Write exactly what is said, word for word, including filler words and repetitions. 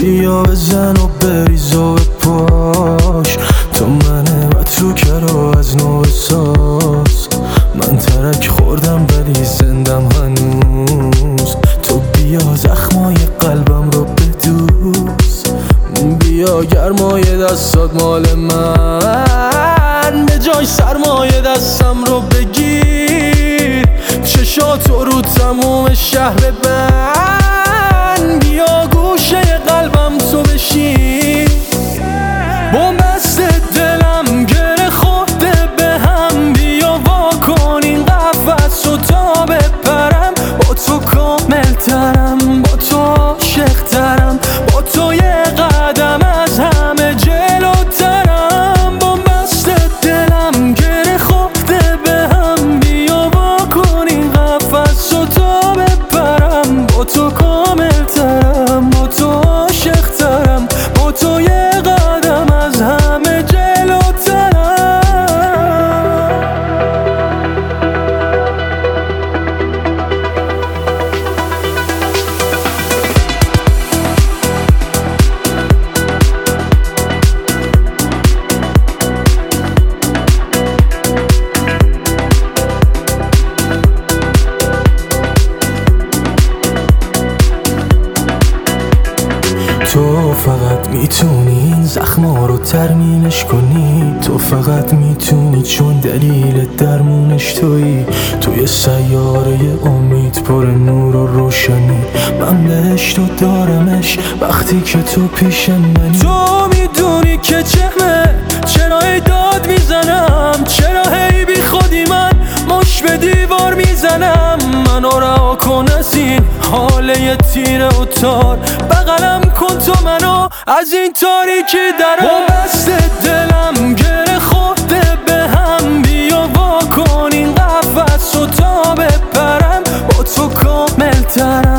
بیا بزن و بریز و بپاش، تو منه و تو کرو از نو بساز. من ترک خوردم ولی زندم هنوز، تو بیا زخمای قلبم رو بدوز. بیا گرمای دستات مال من، به جای سرمایه دستم رو بگیر. چشاتو رو تموم شهر بند، بیا گوشه قلبم تو بشین. بومبست دلم گره خورده به هم، بیا وا کن این قفس و تا بپرم. با تو کامل ترم، با تو عاشق ترم، با تو یه قدم از همه جلوترم. بومبست دلم گره خورده به هم، بیا وا کن این قفس و تا بپرم. با تو کامل ترم، با تو عاشق ترم، با تو یه قدم از همه جلوترم. تو فقط میتونی این زخما رو ترمیمش کنی، تو فقط میتونی چون دلیل درمونش تویی. توی سیاره امید پر نور و روشنی، من بهشت و دارمش وقتی که تو پیش منی. تو میدونی که چهمه چرا ای داد میزنم، چرا هی بی خودی من مش به دیوار میزنم. منو رها کن از این حاله تیره و تار، بغلم کن تو منو از این تاریکی درم. بومبست دلم گره خورده به هم، بیا وا کن این قفس و تا بپرم. با تو کامل ترم،